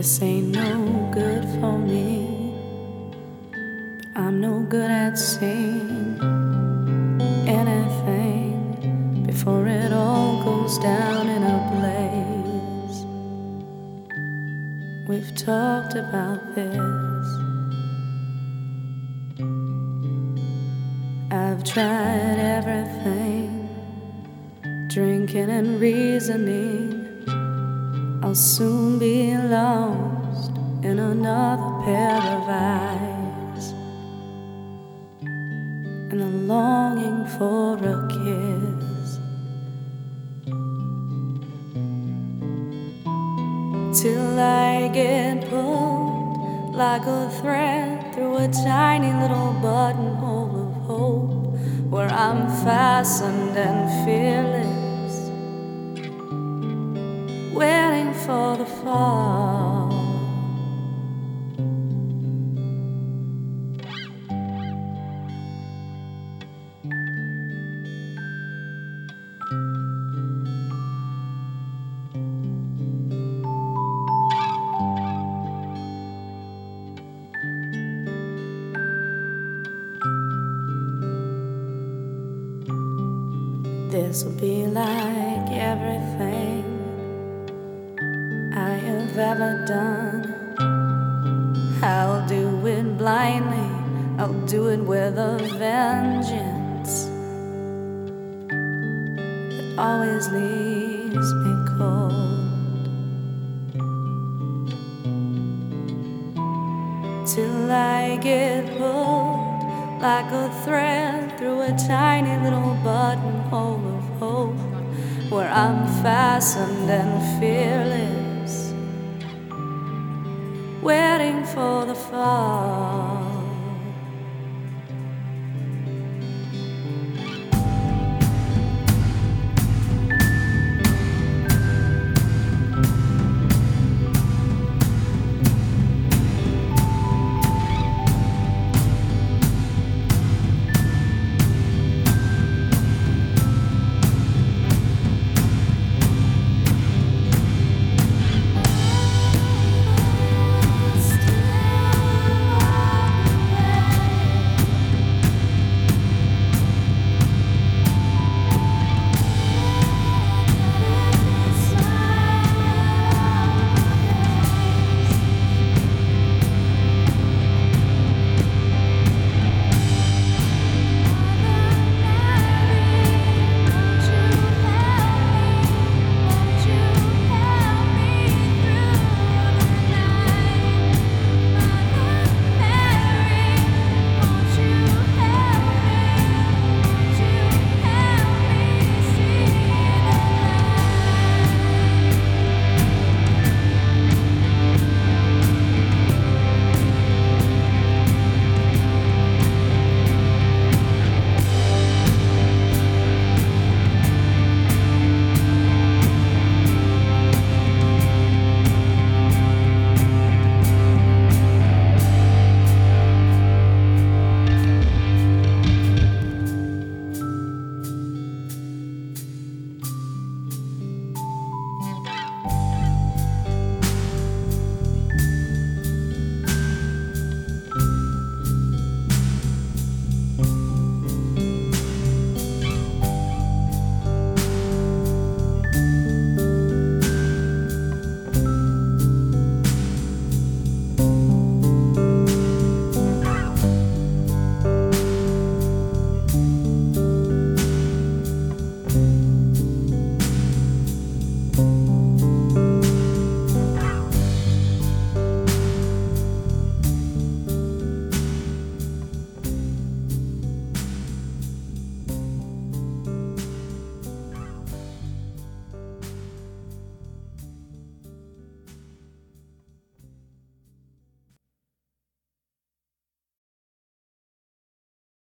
This ain't no good for me, but I'm no good at seeing anything before it all goes down in a blaze. We've talked about this. I've tried everything, drinking and reasoning. I'll soon be lost in another pair of eyes, and a longing for a kiss, till I get pulled like a thread through a tiny little buttonhole of hope, where I'm fastened and fearless, waiting for the fall. This'll be like everything I have ever done. I'll do it blindly, I'll do it with a vengeance that always leaves me cold, till I get pulled like a thread through a tiny little buttonhole of hope, where I'm fastened and fearless, waiting for the fall.